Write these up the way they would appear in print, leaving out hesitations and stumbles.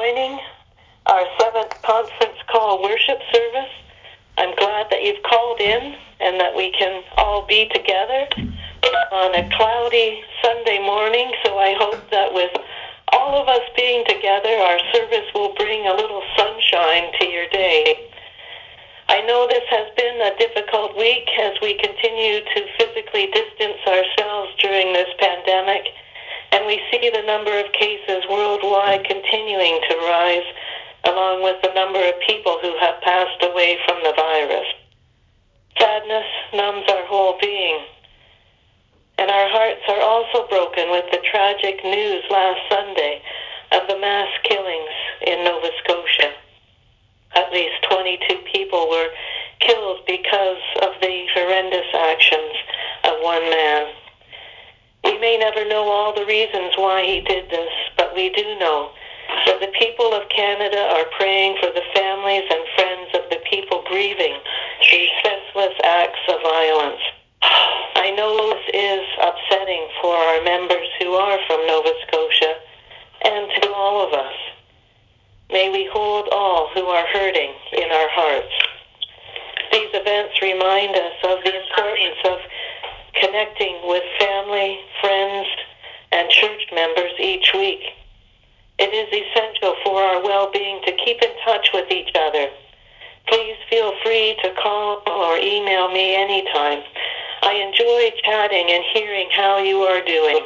joining our 7th conference call worship service. I'm glad that you've called in and that we can all be together on a cloudy Sunday morning, so I hope that with all of us being together, our service will bring a little sunshine to your day. I know this has been a difficult week as we continue to physically distance ourselves during this pandemic, and we see the number of cases worldwide continuing to rise, along with the number of people who have passed away from the virus. Sadness numbs our whole being, and our hearts are also broken with the tragic news last Sunday of the mass killings in Nova Scotia. At least 22 people were killed because of the horrendous actions of one man. We may never know all the reasons why he did this, but we do know that the people of Canada are praying for the families and friends of the people grieving these senseless acts of violence. I know this is upsetting for our members who are from Nova Scotia and to all of us. May we hold all who are hurting in our hearts. These events remind us of the importance of connecting with family, friends, and church members each week. It is essential for our well-being to keep in touch with each other. Please feel free to call or email me anytime. I enjoy chatting and hearing how you are doing.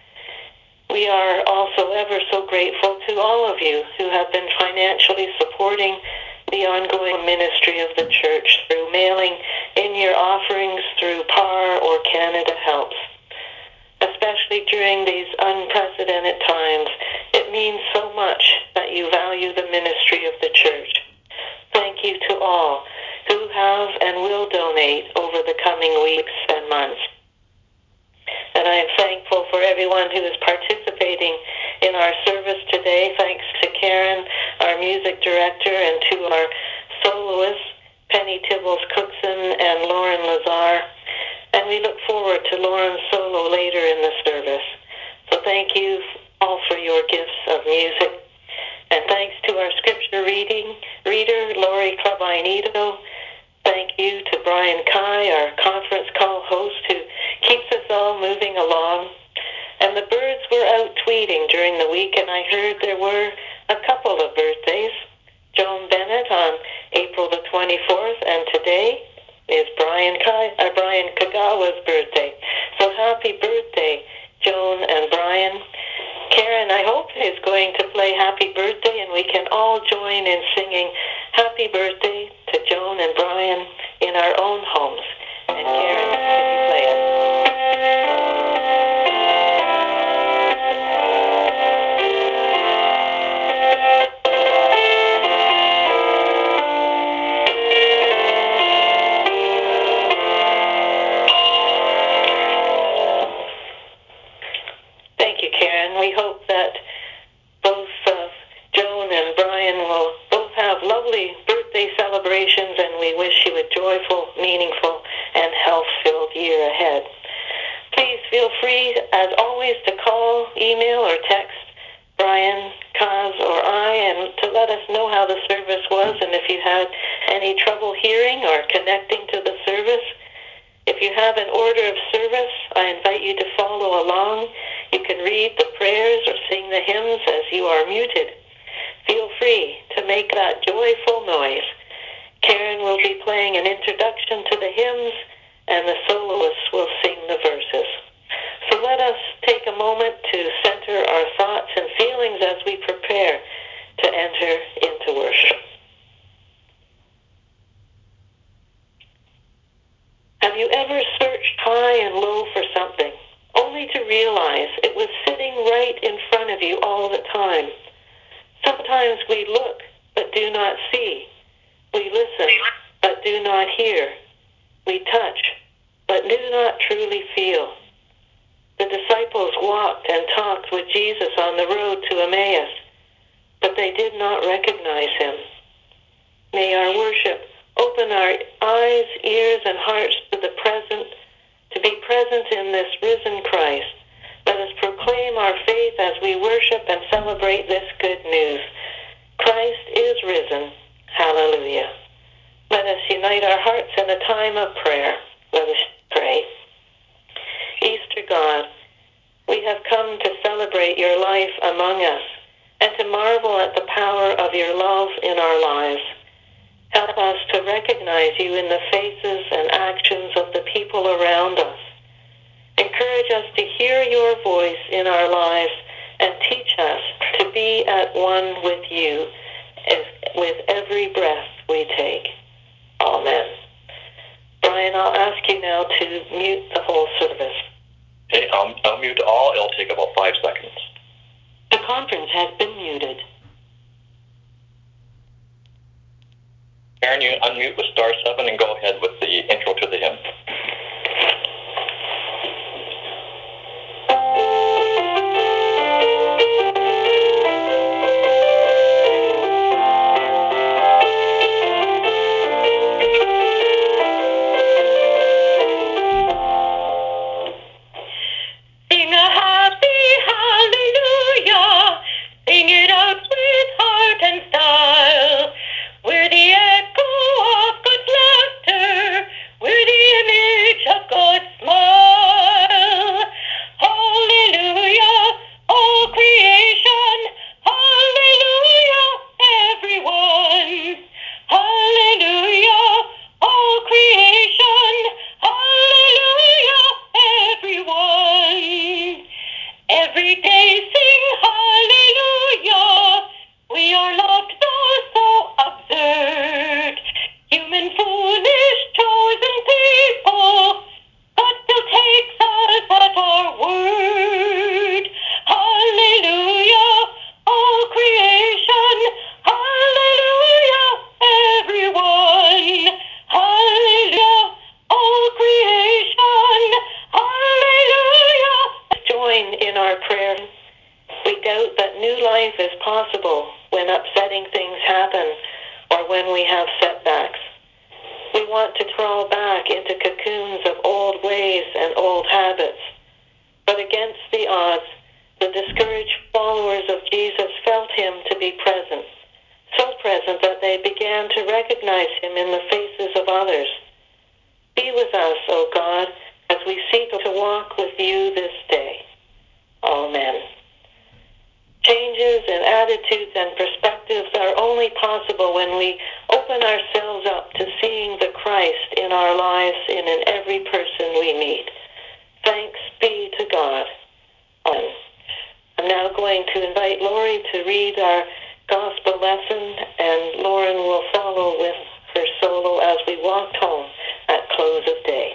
We are also ever so grateful to all of you who have been financially supporting the ongoing ministry of the church through mailing in your offerings through PAR or Canada Helps. Especially during these unprecedented times, it means so much that you value the ministry of the church. Thank you to all who have and will donate over the coming weeks and months. And I am thankful for everyone who is participating in our service today. Thanks to Karen, our music director, and to our soloists, Penny Tibbles-Cookson and Lauren Lazar. And we look forward to Lauren's solo later in the service. So thank you all for your gifts of music. And thanks to our scripture reader, Lori Clabinito. Thank you to Brian Kai, our conference call host, who keeps us all moving along. And the birds were out tweeting during the week, and I heard there were a couple of birthdays. Joan Bennett on April the 24th, and today is Brian Kagawa's birthday. So happy birthday, Joan and Brian. Karen, I hope, is going to play Happy Birthday, and we can all join in singing Happy Birthday to Joan and Brian in our own homes. And Karen, can you play it? Thank you, Karen. We hope that both Joan and Brian will both have lovely birthday celebrations, and we wish you a joyful, meaningful, and health-filled year ahead. Please feel free, as always, to call, email, or text Brian, Kaz, or I, and to let us know how the service was and if you had any trouble hearing or connecting to the service. If you have an order of service, I invite you to follow along. You can read the prayers or sing the hymns as you are muted. Feel free to make that joyful noise. Karen will be playing an introduction to the hymns, and the soloists will sing the verses. So let us take a moment to center our thoughts and feelings as we prepare to enter into worship. Have you ever searched high and low for something, only to realize it was sitting right in front of you all the time? Sometimes we look, but do not see. We listen, but do not hear. We touch, but do not truly feel. The disciples walked and talked with Jesus on the road to Emmaus, but they did not recognize him. May our worship open our eyes, ears, and hearts to the present, to be present in this risen Christ. Let us proclaim our faith as we worship and celebrate this good news. Christ is risen. Hallelujah. Let us unite our hearts in a time of prayer. Let us pray. Easter God, we have come to celebrate your life among us and to marvel at the power of your love in our lives. Help us to recognize you in the faces and actions of the people around us. Encourage us to hear your voice in our lives and teach us to be at one with you with every breath we take. Amen. Brian, I'll ask you now to mute the whole service. Okay, I'll mute all. It'll take about 5 seconds. The conference has been muted. Karen, you unmute with *7 and go ahead with the intro to the hymn. Sing a happy hallelujah. Sing it out with heart and style. We're the echo of God's laughter. We're the image of God's smile. Hallelujah, all creation. Hallelujah, everyone. Hallelujah, all creation. Hallelujah, everyone. Every day sing hallelujah. We are loved though so absurd. Human, foolish, chosen people. God still takes us at our word. Hallelujah, all creation. Hallelujah, everyone. Hallelujah, all creation. Hallelujah. Join in our prayer. We doubt that new life is possible when upsetting things happen or when we have setbacks. We want to crawl back into cocoons of old ways and old habits. But against the odds, the discouraged followers of Jesus felt him to be present, so present that they began to recognize him in the faces of others. Be with us, O God, as we seek to walk with you this day. Amen. Changes in attitudes and perspectives are only possible when we open ourselves up to seeing the Christ in our lives and in every person we meet. Thanks be to God. Amen. I'm now going to invite Lori to read our gospel lesson, and Lauren will follow with her solo as we walked home at close of day.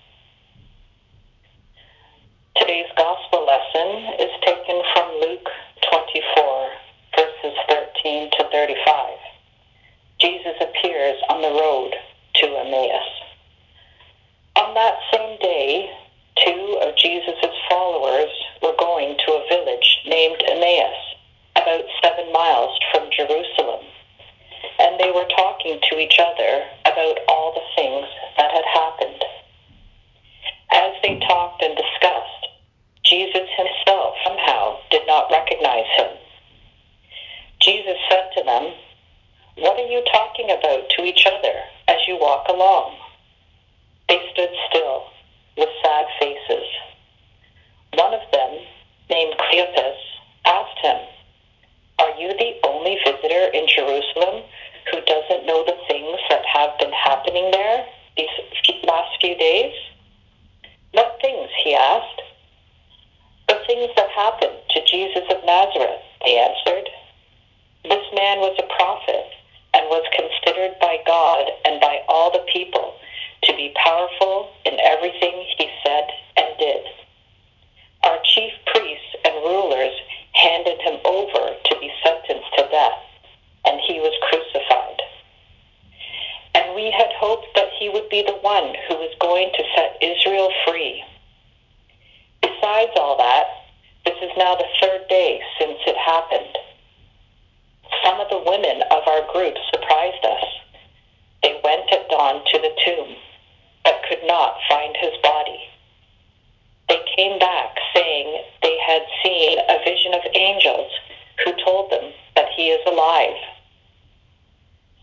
Today's gospel lesson is taken from Luke 24, verses 13 to 35. Jesus appears on the road to Emmaus. On that same day, 2 of Jesus' followers were going to a village named Emmaus, about 7 miles from Jerusalem, and they were talking to each other about all the things that had happened. As they talked and discussed, Jesus himself somehow did not recognize him. Jesus said to them, "What are you talking about to each other as you walk along?" They stood still, with sad faces. One of them, named Cleopas, asked him, "Are you the only visitor in Jerusalem who doesn't know the things that have been happening there these last few days?" "What things?" he asked. "The things that happened to Jesus of Nazareth," they answered. "This man was a prophet and was considered by God and by all the people to be powerful in everything he said and did. Our chief priests and rulers handed him over to be sentenced to death, and he was crucified. And we had hoped that he would be the one who was going to set Israel free. Besides all that, this is now the 3rd day since it happened. Some of the women of our group surprised us. They went at dawn to the tomb, but could not find his body. They came back saying they had seen a vision of angels who told them that he is alive."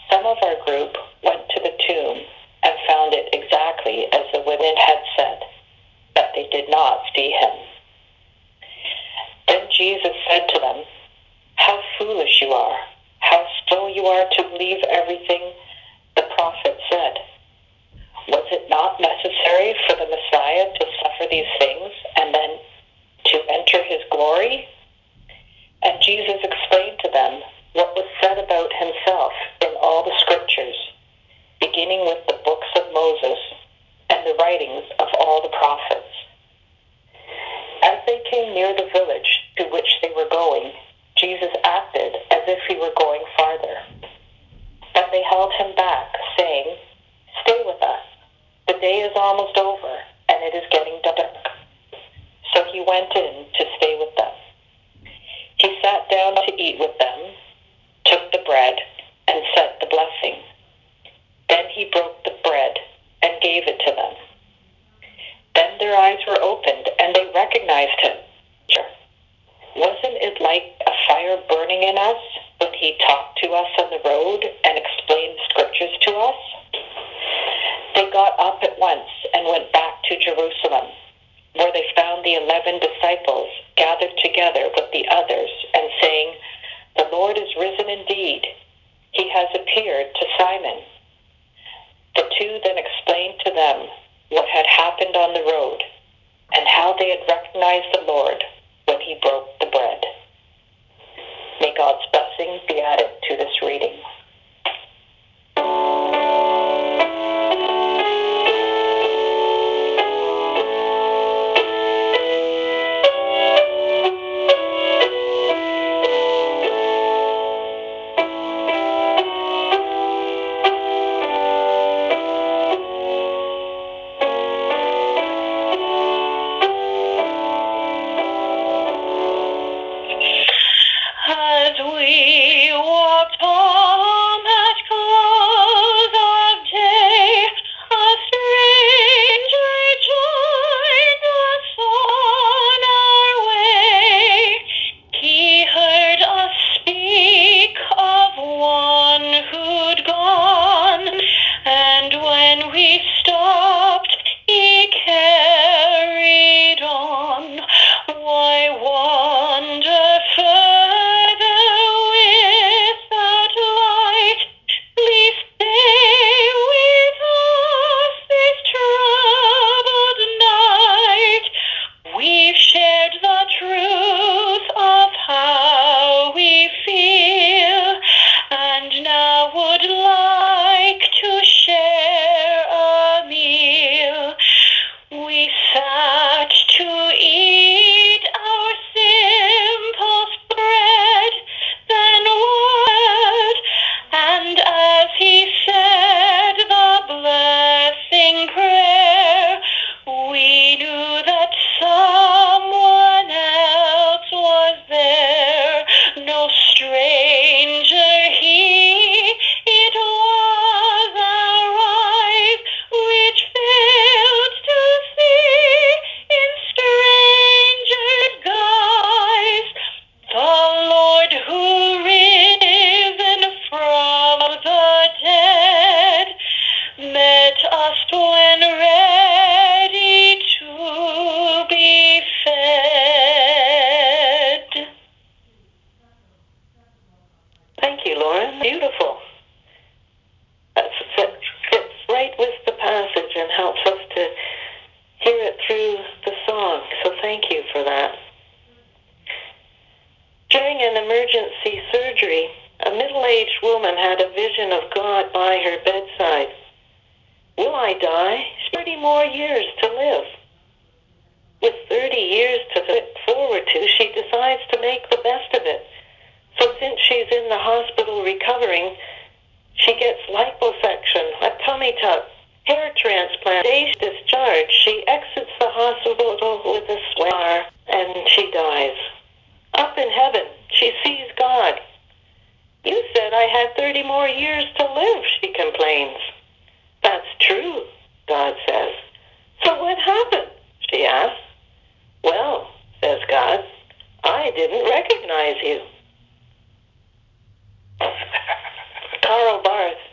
Some of our group went to the tomb and found it exactly as the women had said, but they did not see him. Then Jesus said to them, "How foolish you are! How slow you are to believe everything the prophet said. Was it not necessary for the Messiah to suffer these things and then to enter his glory?" And Jesus explained to them what was said about himself in all the scriptures, beginning with the books of Moses and the writings of all the prophets. As they came near the village to which they were going, Jesus acted as if he were going farther. But they held him back, saying, "Stay with us. The day is almost over, and it is getting dark." So he went in to stay with them. He sat down to eat with them, took the bread, and said the blessing. Then he broke the bread and gave it to them. Then their eyes were opened, and they recognized him. Wasn't it like a fire burning in us when he talked to us on the road and explained the scriptures to us? They got up at once and went back to Jerusalem, where they found the 11 disciples gathered together with the others and saying, "The Lord is risen indeed. He has appeared to Simon." The two then explained to them what had happened on the road and how they had recognized the Lord when he broke the bread. May God's blessing be added to this reading. As we walked home at close of day, a stranger joined us on our way. He heard us speak of one who'd gone, and when we stopped, he carried on. Why wander further without light? Please stay with us this troubled night. We've shared the truth of how we feel, and now would like to share a meal. We sat to eat our simple spread, then word, and as he said the blessing prayer, we knew that someone else was there. No stranger he, it was our eyes which failed to see in stranger's guise the Lord who risen from the dead met us when ready to be fed. Thank you, Lauren. Beautiful. That fits right with the passage and helps us to hear it through the song. So thank you for that. During an emergency surgery, a middle-aged woman had a vision of God by her bedside. Will I die? 30 more years to live. With 30 years to look forward to, she decides to make the best of it. So since she's in the hospital recovering, she gets liposuction, a tummy tuck, hair transplant. Days discharged, she exits the hospital with a scar, and she dies. Up in heaven, she sees God. You said I had 30 more years to live, she complains. That's true, God says. So what happened? She asks. Well, says God, I didn't recognize you. Karl Barth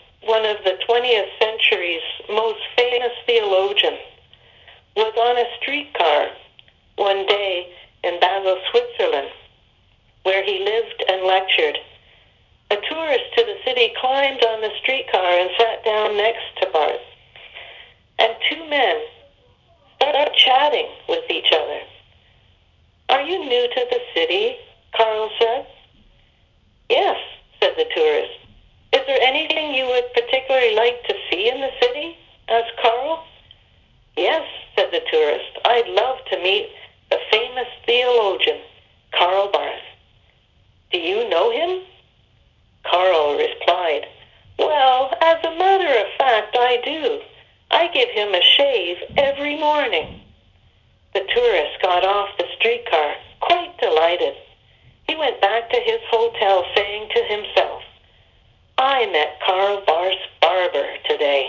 20th century's most famous theologian, was on a streetcar one day in Basel, Switzerland, where he lived and lectured. A tourist to the city climbed on the streetcar and sat down next to Barth. And two men started chatting with each other. "Are you new to the city?" Carl said. "Yes," said the tourist. "Is there anything you would particularly like to see in the city?" asked Carl. "Yes," said the tourist. "I'd love to meet the famous theologian, Karl Barth." "Do you know him?" Carl replied, "Well, as a matter of fact, I do. I give him a shave every morning." The tourist got off the streetcar, quite delighted. He went back to his hotel saying to himself, "I met Karl Barth's barber today."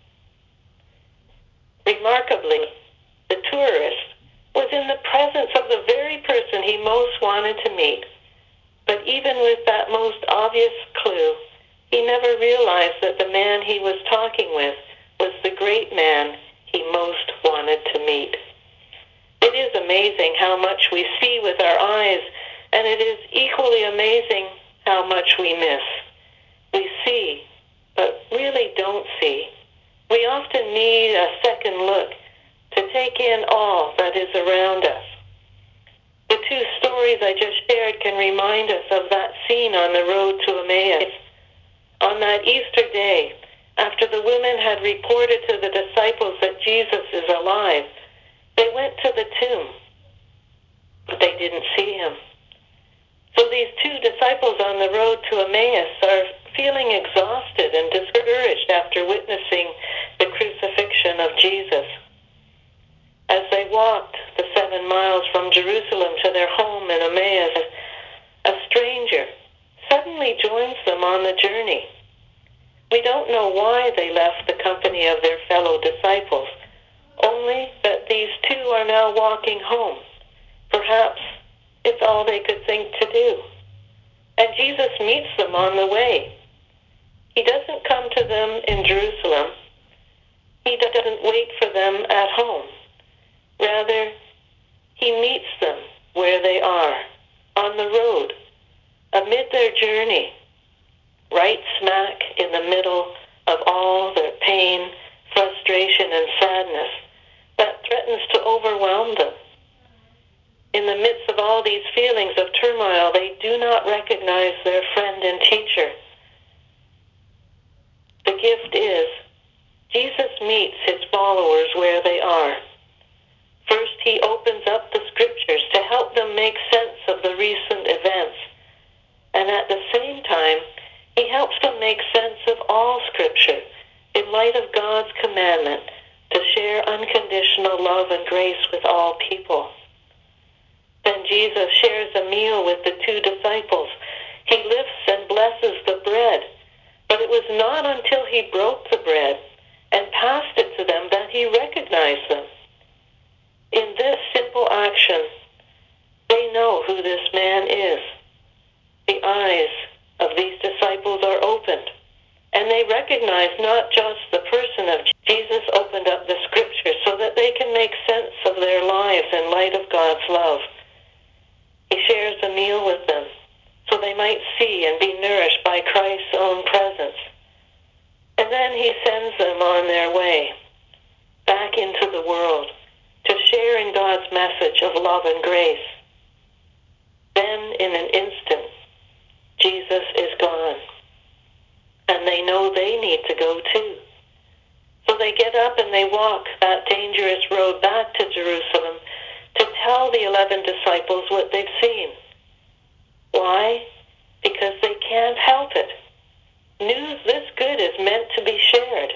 Remarkably, the tourist was in the presence of the very person he most wanted to meet. But even with that most obvious clue, he never realized that the man he was talking with was the great man he most wanted to meet. It is amazing how much we see with our eyes, and it is equally amazing how much we miss. We see, but really don't see. We often need a second look to take in all that is around us. The two stories I just shared can remind us of that scene on the road to Emmaus. On that Easter day, after the women had reported to the disciples that Jesus is alive, they went to the tomb, but they didn't see him. So these two disciples on the road to Emmaus are feeling exhausted and discouraged after witnessing the crucifixion of Jesus. As they walked the 7 miles from Jerusalem to their home in Emmaus, a stranger suddenly joins them on the journey. We don't know why they left the company of their fellow disciples, only that these two are now walking home. Perhaps it's all they could think to do. And Jesus meets them on the way. He doesn't come to them in Jerusalem. He doesn't wait for them at home. Rather, he meets them where they are, on the road, amid their journey, right smack in the middle of all their pain, frustration, and sadness that threatens to overwhelm them. In the midst of all these feelings of turmoil, they do not recognize their friend and teacher. The gift is, Jesus meets his followers where they are. First, he opens up the scriptures to help them make sense of the recent events. And at the same time, he helps them make sense of all scripture in light of God's commandment to share unconditional love and grace with all people. Then Jesus shares a meal with the two disciples. He lifts and blesses the bread, but it was not until he broke the bread and passed it to them that he recognized them. In this simple action, they know who this man is. The eyes of these disciples are opened, and they recognize not just the person of Jesus. Opened up the scriptures so that they can make sense of their lives in light of God's love. He shares a meal with them so they might see and be nourished by Christ's own presence. And then he sends them on their way back into the world to share in God's message of love and grace. Then, in an instant, Jesus is gone. And they know they need to go too. So they get up and they walk that dangerous road back to Jerusalem to tell the 11 disciples what they've seen. Why? Because they can't help it. News this good is meant to be shared.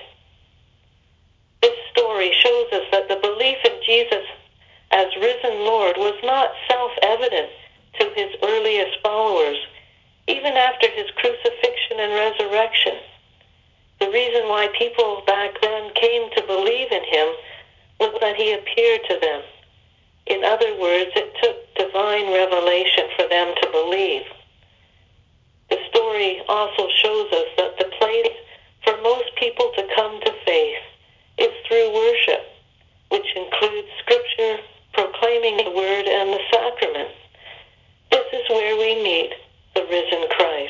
This story shows us that the belief in Jesus as risen Lord was not self-evident to his earliest followers, even after his crucifixion and resurrection. The reason why people back then came to believe in him was that he appeared to them. In other words, it took divine revelation for them to believe. The story also shows us that the place for most people people to come to faith is through worship, which includes Scripture, proclaiming the Word, and the sacrament. This is where we meet the risen Christ.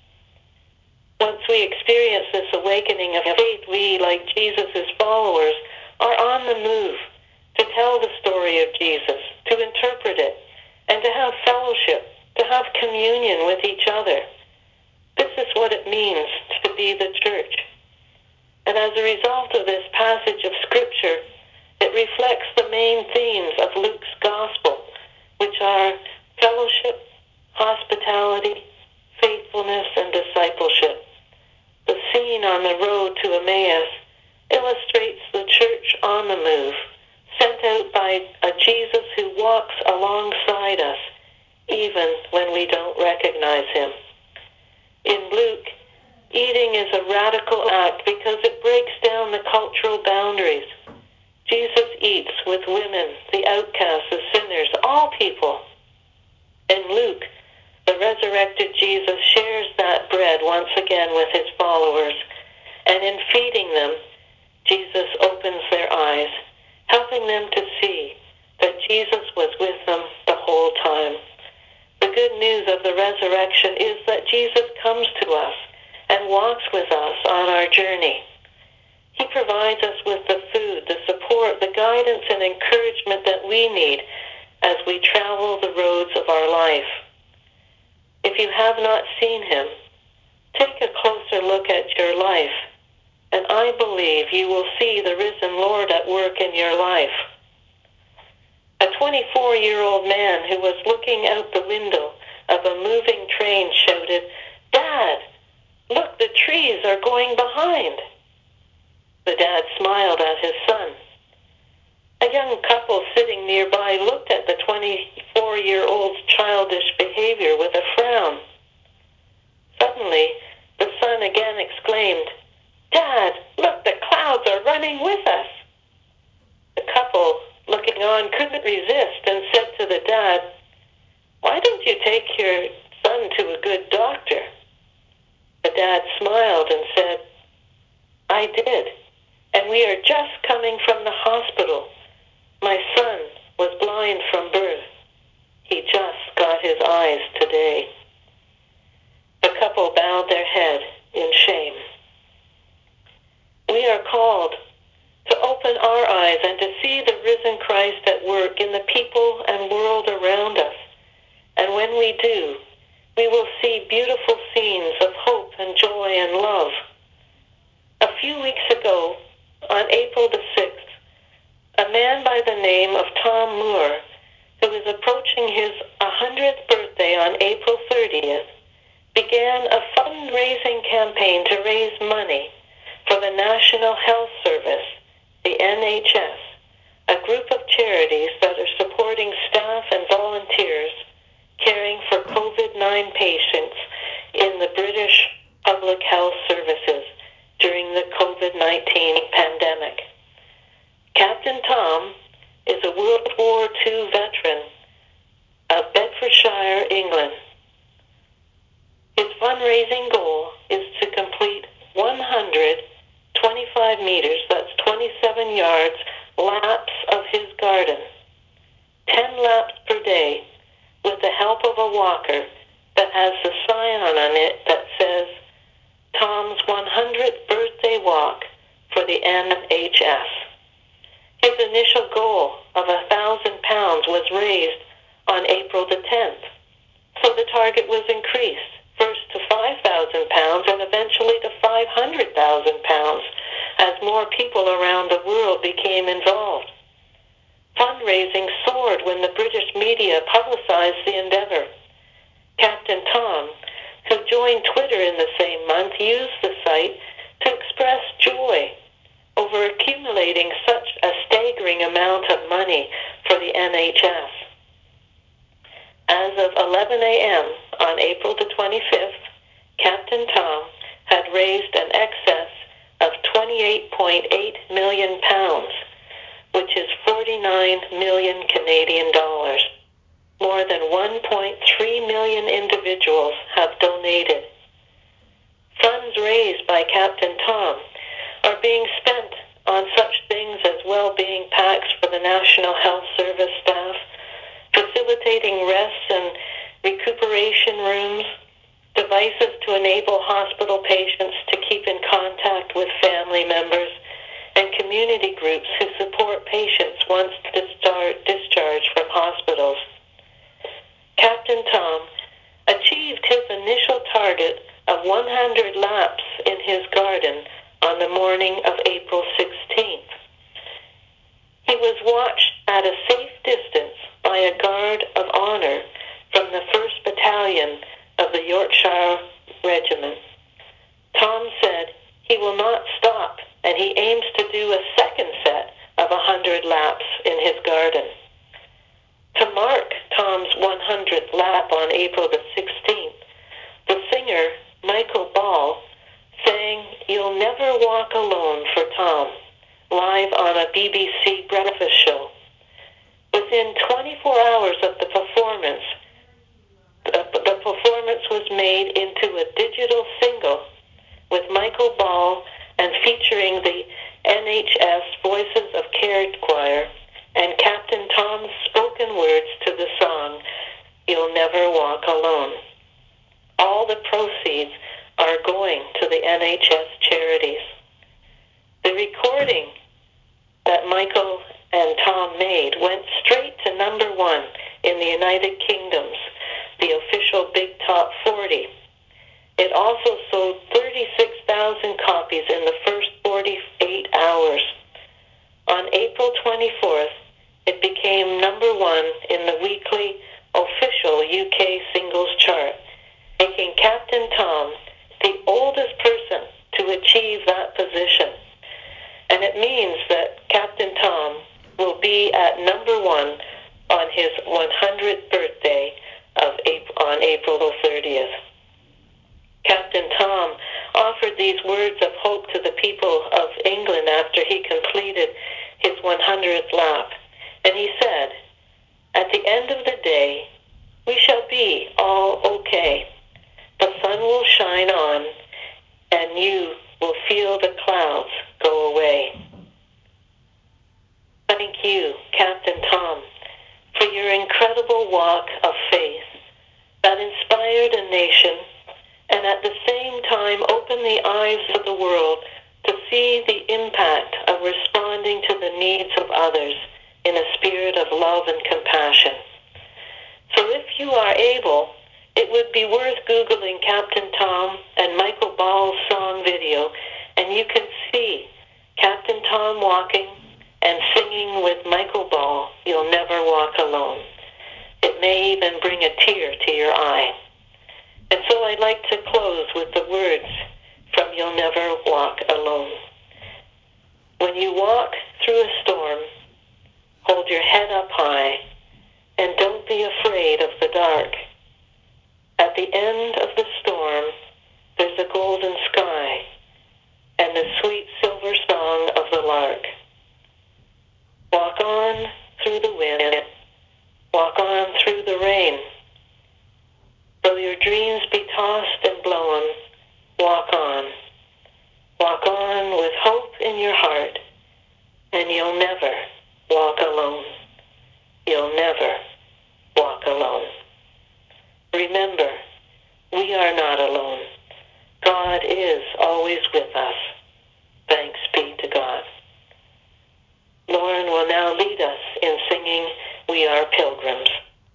Once we experience this awakening of faith, we, like Jesus' followers, are on the move to tell the story of Jesus, to interpret it, and to have fellowship, to have communion with each other. This is what it means to be the church. And as a result of this passage of Scripture, it reflects the main themes of Luke's Gospel, which are fellowship, hospitality, faithfulness, and discipleship. The scene on the road to Emmaus illustrates the church on the move, sent out by a Jesus who walks alongside us, even when we don't recognize him. In Luke, eating is a radical act because it breaks down the cultural boundaries. Jesus eats with women, the outcasts, the sinners, all people. In Luke, the resurrected Jesus shares that bread once again with his followers, and in feeding them, Jesus opens their eyes, helping them to see that Jesus was with them the whole time. The good news of the resurrection is that Jesus comes to us and walks with us on our journey. He provides us with the food, the support, the guidance, and encouragement that we need as we travel the roads of our life. If you have not seen him, take a closer look at your life, and I believe you will see the risen Lord at work in your life. A 24-year-old man who was looking out the window of a moving train shouted, "Dad, look, the trees are going behind." The dad smiled at his son. A young couple sitting nearby looked at the 24-year-old's childish behavior with a frown. Suddenly, the son again exclaimed, "Dad, look, the clouds are running with us." The couple, looking on, couldn't resist and said to the dad, "Why don't you take your son to a good doctor?" The dad smiled and said, "I did, and we are just coming from the hospital. My son was blind from birth. He just got his eyes today." The couple bowed their head in shame. We are called to open our eyes and to see the risen Christ at work in the people and world around us. And when we do, we will see beautiful scenes of hope and joy and love. A few weeks ago, on April the 6th, a man by the name of Tom Moore, who is approaching his 100th birthday on April 30th, began a fundraising campaign to raise money for the National Health Service, the NHS, a group of charities that are supporting staff and volunteers caring for COVID-19 patients in the British Public Health Services during the COVID-19 pandemic. Captain Tom is a World War II veteran of Bedfordshire, England. His fundraising goal is to complete 125 meters, that's 27 yards, laps of his garden, 10 laps per day, with the help of a walker that has the sign on it that says, "Tom's 100th birthday walk for the NHS." His initial goal of £1,000 was raised on April the 10th, so the target was increased, first to £5,000 and eventually to £500,000 as more people around the world became involved. Fundraising soared when the British media publicized the endeavor. Captain Tom, who joined Twitter in the same month, used the site to express joy over accumulating such a staggering amount of money for the NHS. As of 11 a.m. on April the 25th, Captain Tom had raised an excess of £28.8 million, which is 49 million Canadian dollars. More than 1.3 million individuals have donated. Funds raised by Captain Tom are being spent on such things as well-being packs for the National Health Service staff, facilitating rests and recuperation rooms, devices to enable hospital patients to keep in contact with family members, and community groups who support patients once discharged from hospitals. Captain Tom achieved his initial target of 100 laps in his garden on the morning of April 16th. He was watched at a safe distance by a guard of honor from the 1st Battalion of the Yorkshire Regiment. Tom said he will not stop, and he aims to do a second set of 100 laps in his garden. To mark Tom's 100th lap on April the 16th, the singer Michael Ball sang "You'll Never Walk Alone" for Tom, live on a BBC breakfast show. Within 24 hours of the performance was made into a digital single with Michael Ball and featuring the NHS Voices of Care Choir and Captain Tom's spoken words to the song "You'll Never Walk Alone." All the proceeds are going to the NHS charities. The recording that Michael and Tom made went straight to #1 in the United Kingdom's, the official Big Top 40. It also sold 36,000 copies in the first 48 hours. On April 24th, it became #1 in the weekly official UK singles chart, making Captain Tom the oldest person to achieve that position. And it means that Captain Tom will be at #1 on his 100th birthday on April the 30th. Captain Tom offered these words of hope to the people of England after he completed his 100th lap. And he said, "At the end of the day, we shall be all okay. The sun will shine on, and you will feel the clouds go away." Thank you, Captain Tom, for your incredible walk of faith that inspired a nation and at the same time opened the eyes of the world to see the impact of responding to the needs of others in a spirit of love and compassion. So if you are able, it would be worth Googling Captain Tom and Michael Ball's song video, and you can see Captain Tom walking and singing with Michael Ball, "You'll Never Walk Alone." It may even bring a tear to your eye. And so I'd like to close with the words from "You'll Never Walk Alone." When you walk through a storm, hold your head up high and don't be afraid of the dark. At the end of the storm, there's a golden sky and the sweet silver song of the lark. Walk on through the wind, walk on through the rain. Though your dreams be tossed and blown, walk on. Walk on with hope in your heart, and you'll never walk alone. You'll never walk alone. Remember, we are not alone. God is always with us. Thanks be to God. Lauren will now lead us in singing "We Are Pilgrims."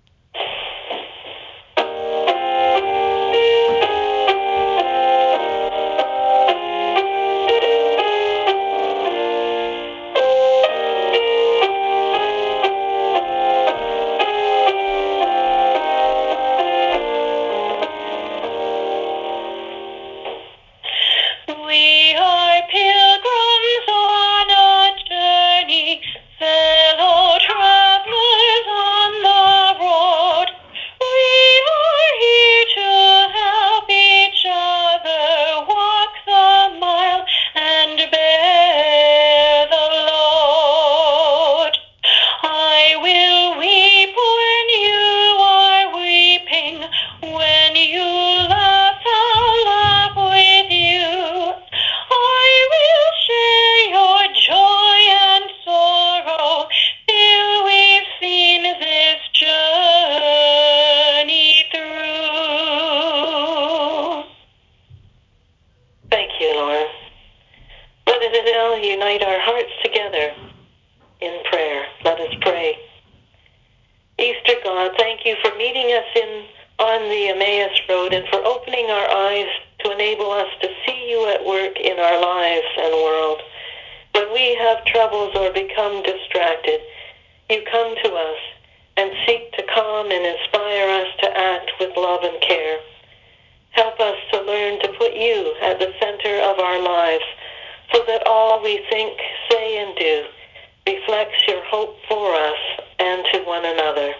We are pilgrims on a journey, fellow travelers on the road. We are here to help each other walk the mile and bear the load. I will weep when you are weeping, when you laugh, I'll laugh with you. now unite our hearts together in prayer. Let us pray. Easter God, thank you for meeting us on the Emmaus Road and for opening our eyes to enable us to see you at work in our lives and world. When we have troubles or become distracted, you come to us and seek to calm and inspire us to act with love and care. Help us to learn to put you at the center of our lives so that all we think, say, and do reflects your hope for us and to one another.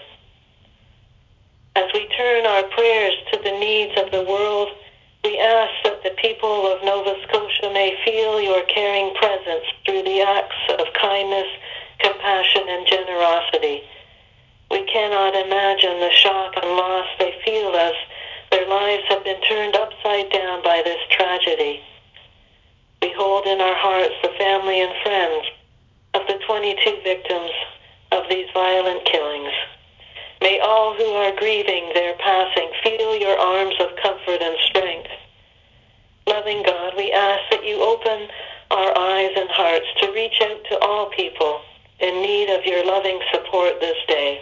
As we turn our prayers to the needs of the world, we ask that the people of Nova Scotia may feel your caring presence through the acts of kindness, compassion, and generosity. We cannot imagine the shock and loss they feel as their lives have been turned upside down by this tragedy. We hold in our hearts the family and friends of the 22 victims of these violent killings. May all who are grieving their passing feel your arms of comfort and strength. Loving God, we ask that you open our eyes and hearts to reach out to all people in need of your loving support this day.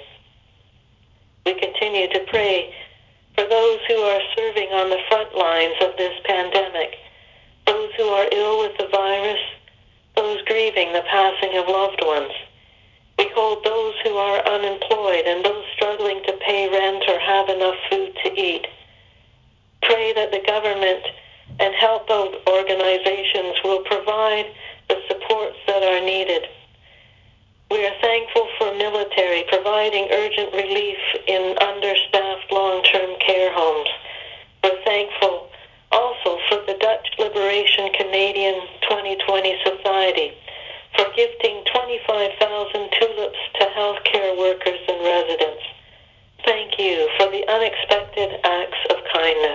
We continue to pray for those who are serving on the front lines of this pandemic, those who are ill with the virus, those grieving the passing of loved ones. We hold those who are unemployed and those struggling to pay rent or have enough food to eat. Pray that the government and health organizations will provide the supports that are needed. We are thankful for military providing urgent relief in understaffed long-term care homes. We're thankful also for the Dutch Liberation Canadian 2020 Society for gifting 25,000 tulips to healthcare workers and residents. Thank you for the unexpected acts of kindness.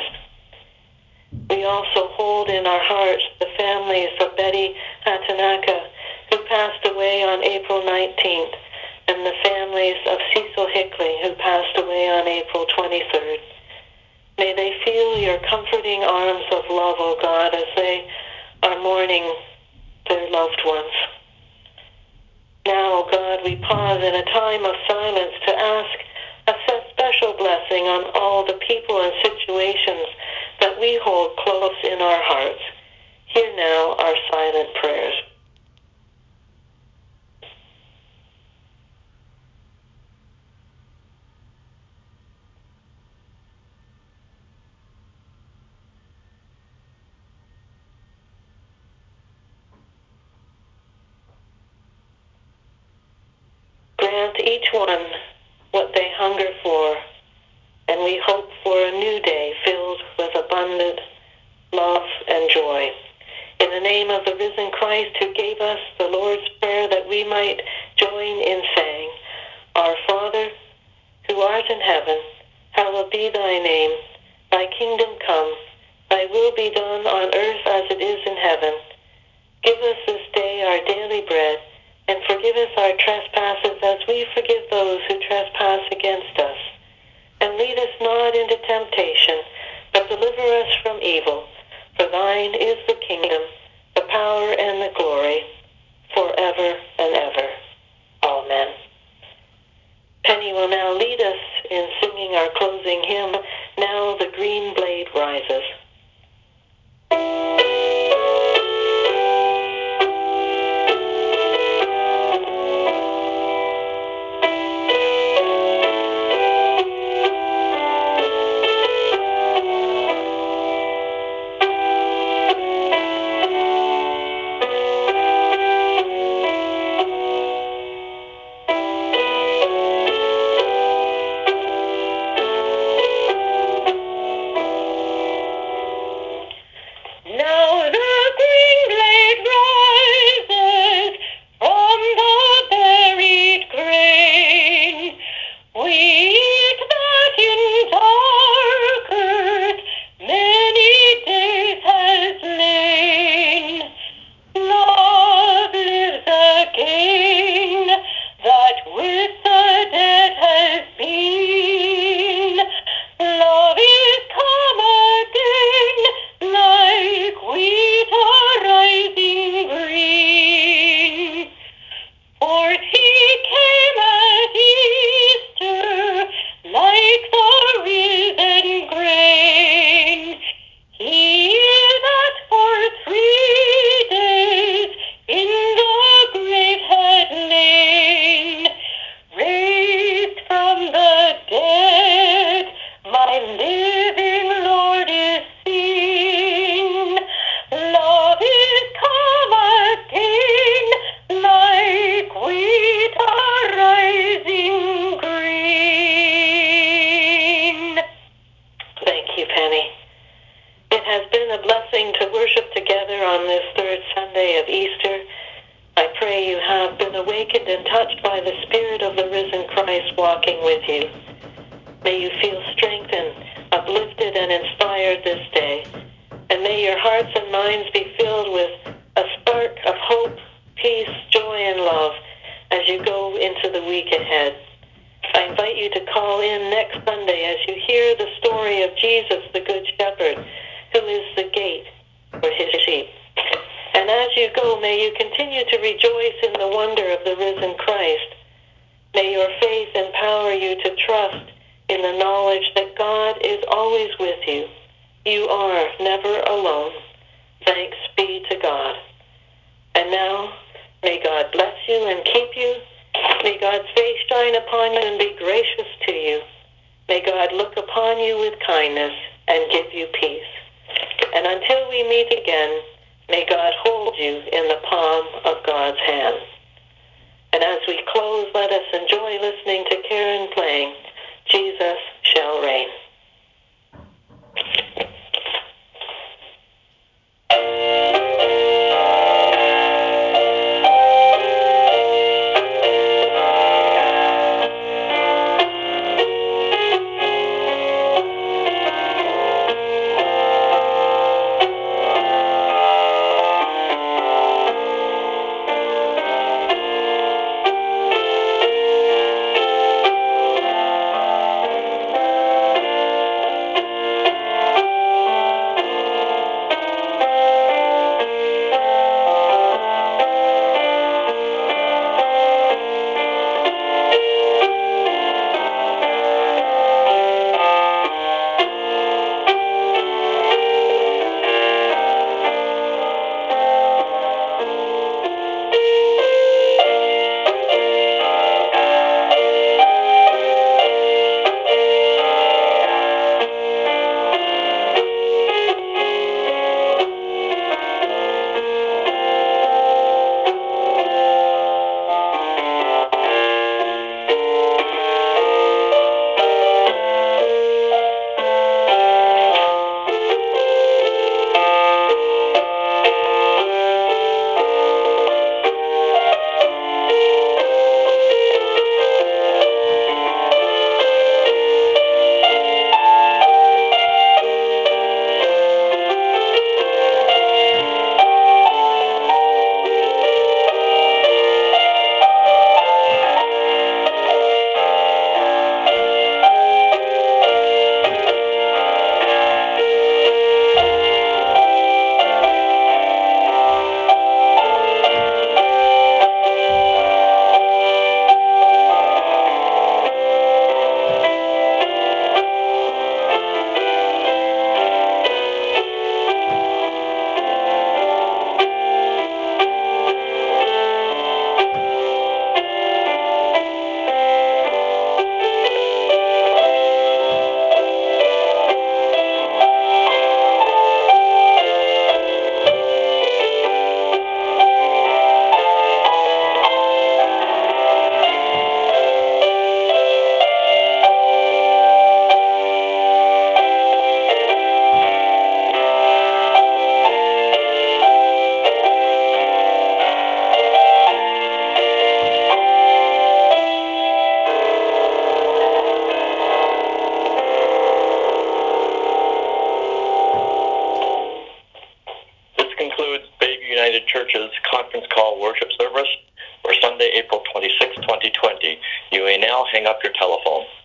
We also hold in our hearts the families of Betty Hatanaka, who passed away on April 19th, and the families of Cecil Hickley, who passed away on April 23rd. May they feel your comforting arms of love, O God, as they are mourning their loved ones. Now, O God, we pause in a time of silence to ask a special blessing on all the people and situations that we hold close in our hearts. Hear now our silent prayers. Grant each one what they hunger for, and we hope for a new day filled with abundant love and joy. In the name of the risen Christ, who gave us the Lord's Prayer that we might join in saying, Our Father, who art in heaven, hallowed be thy name. Thy kingdom come, thy will be done on earth as it is in heaven. Give us this day our daily bread, and forgive us our trespasses as we forgive those who trespass against us. And lead us not into temptation, but deliver us from evil. For thine is the kingdom, the power, and the glory, forever and ever. Amen. Penny will now lead us in singing our closing hymn, Now the Green Blade Rises. been a blessing to worship together on this third Sunday of Easter. I pray you have been awakened and touched by the Spirit of the risen Christ walking with you. May you feel strengthened, uplifted, and inspired this day. And may your hearts and minds be filled with a spark of hope, peace, joy, and love as you go into the week ahead. I invite you to call in next Sunday as you hear the story of Jesus, the Good Shepherd, who is the gate for his sheep. And as you go, may you continue to rejoice in the wonder of the risen Christ. May your faith empower you to trust in the knowledge that God is always with you. You are never alone. Thanks be to God. And now, may God bless you and keep you. May God's face shine upon you and be gracious to you. May God look upon you with kindness and give you peace. And until we meet again, may God hold you in the palm of God's hand. And as we close, let us enjoy listening to Karen playing Jesus Shall Reign. United Church's conference call worship service for Sunday, April 26, 2020. You may now hang up your telephone.